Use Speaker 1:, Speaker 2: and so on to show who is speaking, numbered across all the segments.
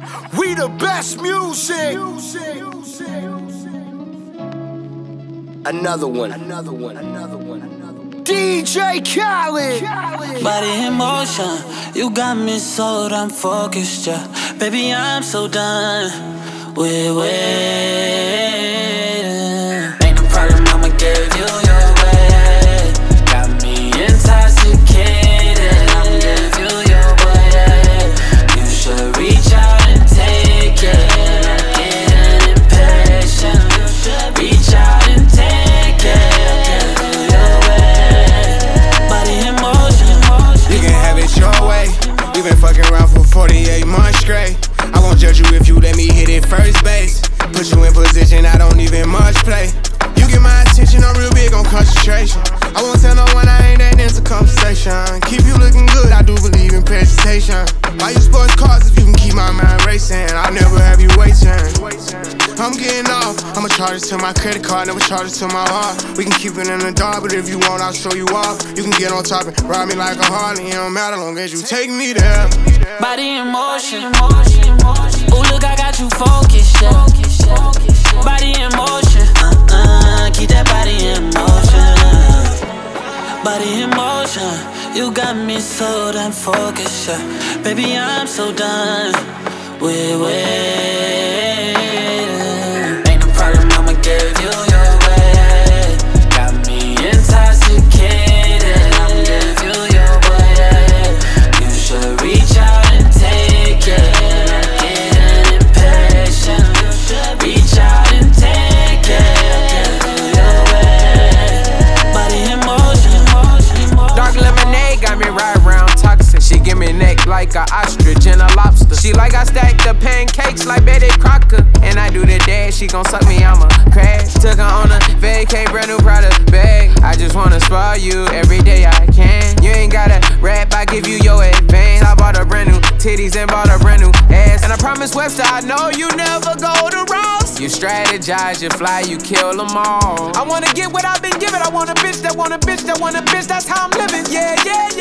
Speaker 1: We the best music. Another one. DJ Khaled.
Speaker 2: Body in motion, you got me so damn focused, yeah. Baby, I'm so done with waiting. Ain't no problem, I'ma give you your way. Got me intoxicated, I'ma give you your way. You should reach out and take it. I'm getting impatient. You should reach out and take it. I'll give you your way. Body in motion.
Speaker 3: You can have it your way. We been fucking around for 48 months straight. I won't judge you if you let me hit it first base. Put you in position, I don't even much play. You get my attention, I'm real big on concentration. I won't tell no one I ain't that into conversation. Keep you looking good, I do believe in presentation. Buy you sports cars if you can keep my mind racing. I'll never have you waiting. I'm getting off, I'ma charge it to my credit card, never charge it to my heart. We can keep it in the dark, but if you want, I'll show you off. You can get on top and ride me like a Harley. It don't matter long as you take me there.
Speaker 2: Body in motion. Ooh, look, I got you focused, yeah. Body in motion. Keep that body in motion. Body in motion. You got me so damn focused, yeah. Baby, I'm so done with waiting. Ain't no problem, I'ma give you your way. Got me intoxicated, I'ma give you your way. You should reach out and take it. I'm getting impatient. You should reach out and take it. I'll give you your way. Body in motion.
Speaker 3: Dark lemonade got me right round toxic. She give me neck like a ostrich and a lobster. She like I stack the pancakes like Betty Crocker. And I do the dash, she gon' suck me, I'ma crash. Took her on a vacay, brand new Prada bag. I just wanna spoil you every day I can. You ain't gotta rap, I give you your advance. I bought a brand new titties and bought a brand new ass. And I promise Webster, I know you never go to Ross. You strategize, you fly, you kill them all. I wanna get what I've been given. I want a bitch that want a bitch that want a bitch. That's how I'm living, yeah.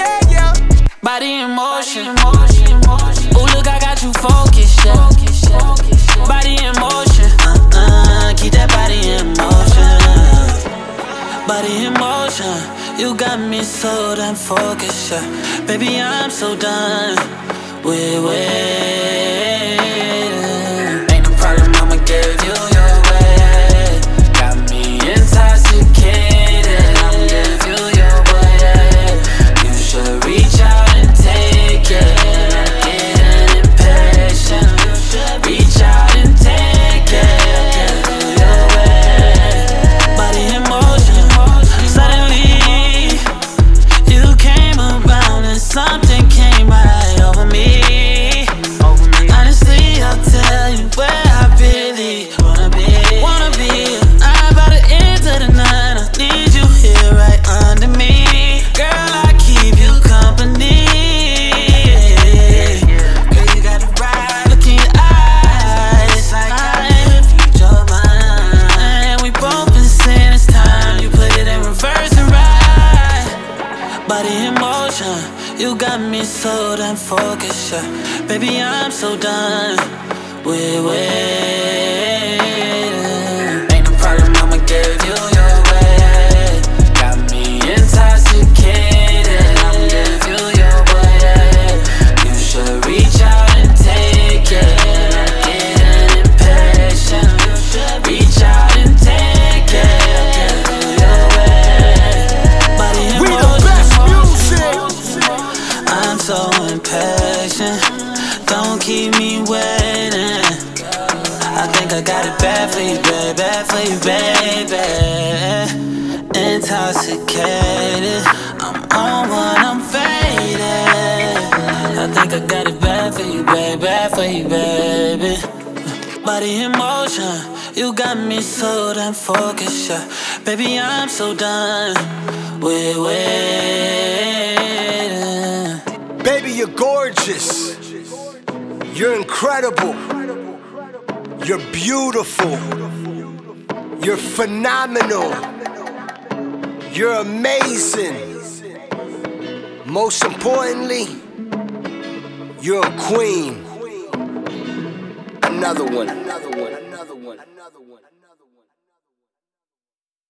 Speaker 2: Body in motion. Ooh, look, I got you focused, yeah. Body in motion. Keep that body in motion. Body in motion. You got me so damn focused, yeah. Baby, I'm so done with waiting. Ain't no problem, I'ma give you your way. Got me intoxicated, I'ma give you your way. You should reach out and take it. I'm getting impatient. You should reach out and take it. I'll give you your way. Body in motion. Suddenly, you came around and something came right over me. Honestly, I'll tell you where I really wanna be. I'm about to enter the night. I need you here right under me. Girl, I keep you company. Girl, you got the right look in your eyes. I read your mind. And we both been saying it's time you put it in reverse and right. Body in motion. You got me so damn focused, yeah. Baby, I'm so done with waiting. Ain't no problem, I'ma give you your way. Got me intoxicated, I'ma give you your way. You should reach out and take it. I'm getting impatient. You should reach out and take it. I'll give you your way. Body in
Speaker 1: We the
Speaker 2: motion.
Speaker 1: best music.
Speaker 2: I'm so impatient. Don't keep me waiting. I think I got it bad for you, baby. Intoxicated. I'm on one, I'm faded. I think I got it bad for you, baby. Body in motion. You got me so damn focused, yeah. Baby, I'm so done with waiting.
Speaker 1: Baby, you're gorgeous. You're incredible. You're beautiful. You're phenomenal. You're amazing. Most importantly, you're a queen. another one.